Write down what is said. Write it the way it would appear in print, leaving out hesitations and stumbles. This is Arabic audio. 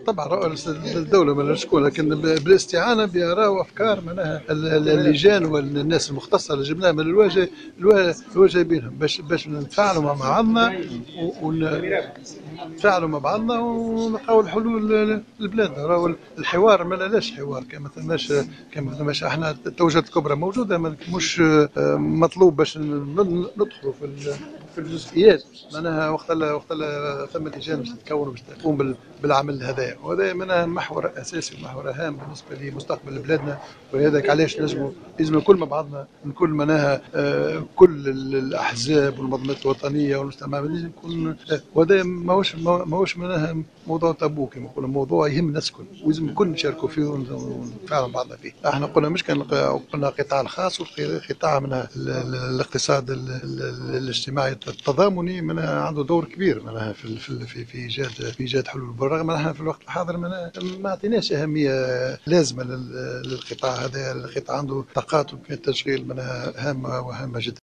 طبعا رؤى الدولة من شكون، لكن بالاستعانة بآراء وأفكار معناها اللجان والناس المختصة اللي جبناها من الواجه بينهم باش نتفاعلوا مع بعضنا ونتفاعلوا مع بعضنا ونلقاو الحلول للبلاد. راهو الحوار ما لاش حوار كما ثماش احنا التوجهات الكبرى موجودة، مش مطلوب باش ندخلوا في الجزئيات معناها وقت ثم لجان باش تتكون باش تقوم بالعمل هذايا، وهذا منها محور اساسي ومحور هام بالنسبه لمستقبل بلادنا. وهذاك علاش لازم نكون مع بعضنا، نكون معناها كل الاحزاب والمنظمات الوطنيه والمجتمع لازم يكون. وهذا ماهوش معناها موضوع تابو كما نقولوا، موضوع يهم الناس الكل ولازم الكل نشاركوا فيه ونتفاعلوا مع بعضنا فيه. احنا قلنا مش كان قلنا القطاع الخاص وقطاع منها الاقتصاد الاجتماعي التضامني منها عنده دور كبير منها في ايجاد حلول. بالرغم ان احنا في الوقت الحاضر ما اعطيناش اهميه لازمه للقطاع هذا. القطاع عنده طاقات وامكانيات تشغيل منها هامه وهامه جدا.